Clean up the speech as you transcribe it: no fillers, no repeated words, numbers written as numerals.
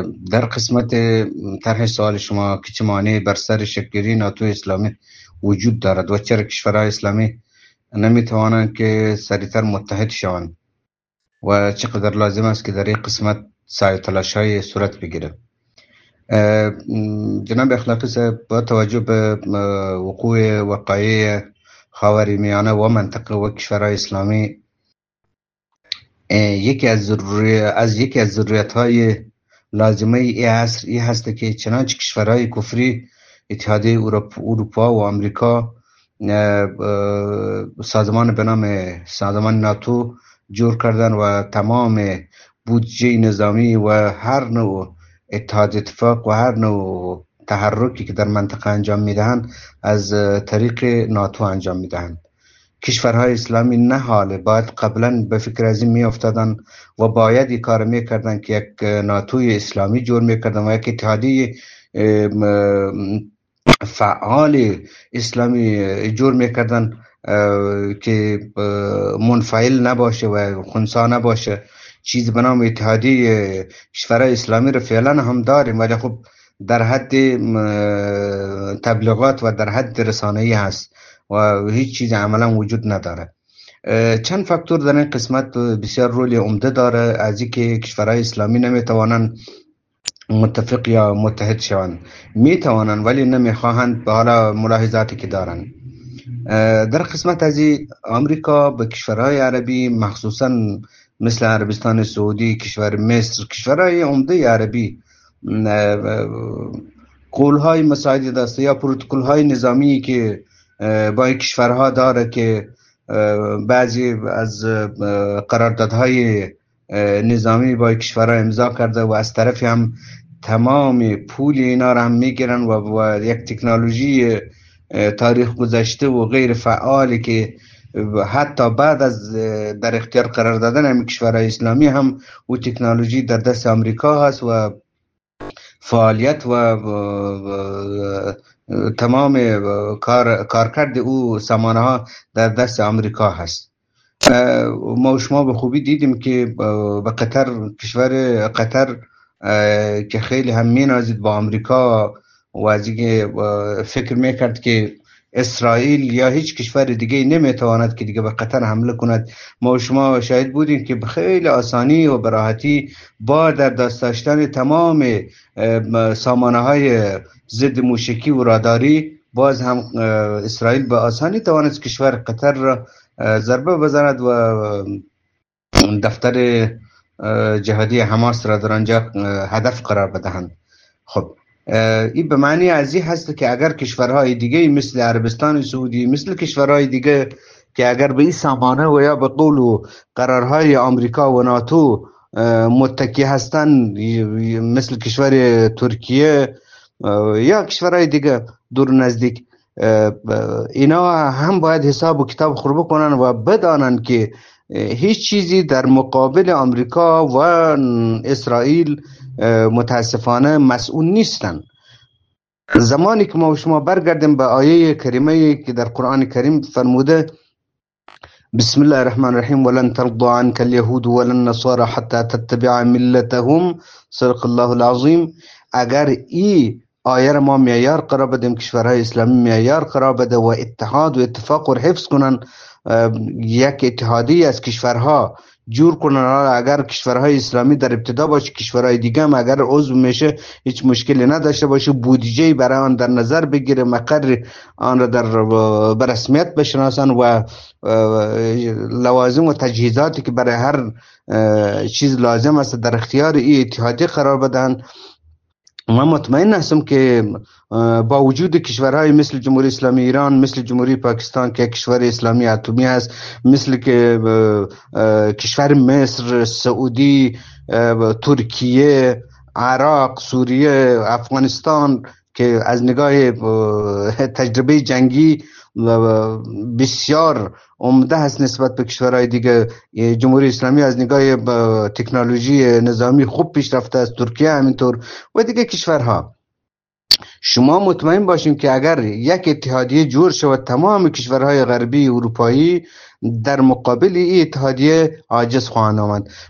در قسمت طرح سوال شما که چه مانعی بر سر شکل‌گیری ناتو اسلامی وجود دارد و چرا کشورهای اسلامی نمیتوانند که سریعتر متحد شوند و چقدر لازم است که در این قسمت سعی تلاش های صورت بگیره. جناب اخلاقی صاحب، با توجه به وقوع وقایع خاورمیانه و منطقه و کشورهای اسلامی، یکی از ضروریات های لازمه این عصر این هست که چنانچه کشورهای کفری اتحادیه اروپا و امریکا سازمان به نام سازمان ناتو جور کردن و تمام بودجه نظامی و هر نوع اتحاد اتفاق و هر نوع تحرکی که در منطقه انجام میدهند از طریق ناتو انجام میدهند. کشورهای اسلامی نه حاله باید قبلا به فکر از این می افتادن و باید این کار میکردن که یک ناتوی اسلامی جور میکردن و یک اتحادیه فعال اسلامی جور میکردن که منفعل نباشه و خنثی نباشه. چیز به نام اتحادیه کشورهای اسلامی رو فعلا هم داریم ولی خب در حد تبلیغات و در حد رسانه‌ای هست و هیچ چیز عملا وجود نداره. چند فاکتور در این قسمت بسیار رول عمده داره از اینکه کشورهای اسلامی نمیتوانند متفق یا متحد شوند. میتوانند ولی نمیخواهند به حال ملاحظاتی که دارند. در قسمت از آمریکا به کشورهای عربی مخصوصا مثل عربستان سعودی، کشور مصر، کشورهای عمده عربی قولهای مساعدی داشته یا پروتکل‌های نظامی که با کشورها داره که بعضی از قراردادهای نظامی با کشورها امضا کرده و از طرف هم تمام پول اینا را هم میگیرن و یک تکنولوژی تاریخ گذشته و غیر فعالی که حتی بعد از در اختیار قرار دادن هم کشورهای اسلامی هم و تکنولوژی در دست آمریکا هست و فعالیت و تمام کارکرد او سامانه ها در دست آمریکا هست. ما شما به خوبی دیدیم که به کشور قطر که خیلی هم مینازید با آمریکا و از اینکه فکر میکرد که اسرائیل یا هیچ کشور دیگه نمیتواند که دیگه به قطر حمله کند. ما شما شاهد بودیم که به خیلی آسانی و براحتی با در دست داشتن تمام سامانه های ضد موشکی و راداری باز هم اسرائیل به آسانی توانست کشور قطر را ضربه بزند و دفتر جهادی حماس را در آنجا هدف قرار بدهند. خب این به معنی از این هست که اگر کشورهای دیگه مثل عربستان سعودی، مثل کشورهای دیگه که اگر به این سامانه و یا به قول و قرارهای آمریکا و ناتو متکی هستند، مثل کشور ترکیه یا کشورهای دیگه دور نزدیک، اینا هم باید حساب و کتاب خور بکنن و بدانن که هیچ چیزی در مقابل آمریکا و اسرائیل متاسفانه مسئول نیستن. زمانی که ما شما برگردیم به آیه کریمه که در قرآن کریم فرموده بسم الله الرحمن الرحیم ولن ترضى عنك اليهود ولا النصارى حتى تتبع ملتهم صدق الله العظیم، اگر این آیه را ما معیار قرار بدیم، کشورهای اسلامی معیار قرار بده و اتحاد و اتفاق و حفظ کنن، یک اتحادی از کشورها جور کنن. اگر کشورهای اسلامی در ابتدا باشه، کشورهای دیگه هم اگر عضو میشه هیچ مشکلی نداشته باشه، بودجه برای آن در نظر بگیره، مقر آن را در برسمیت بشناسن و لوازم و تجهیزاتی که برای هر چیز لازم است در اختیار این اتحادی قرار بدن. من مطمئن هستم که با وجود کشورهای مثل جمهوری اسلامی ایران، مثل جمهوری پاکستان که کشور اسلامی اتمی هست، مثل که کشور مصر، سعودی، ترکیه، عراق، سوریه، افغانستان که از نگاه تجربه جنگی بسیار عمده هست نسبت به کشورهای دیگه، جمهوری اسلامی از نگاه تکنولوژی نظامی خوب پیش رفته است، ترکیه همینطور و دیگه کشورها. شما مطمئن باشین که اگر یک اتحادیه جور شود، تمام کشورهای غربی اروپایی در مقابل این اتحادیه عاجز خواهند آمد.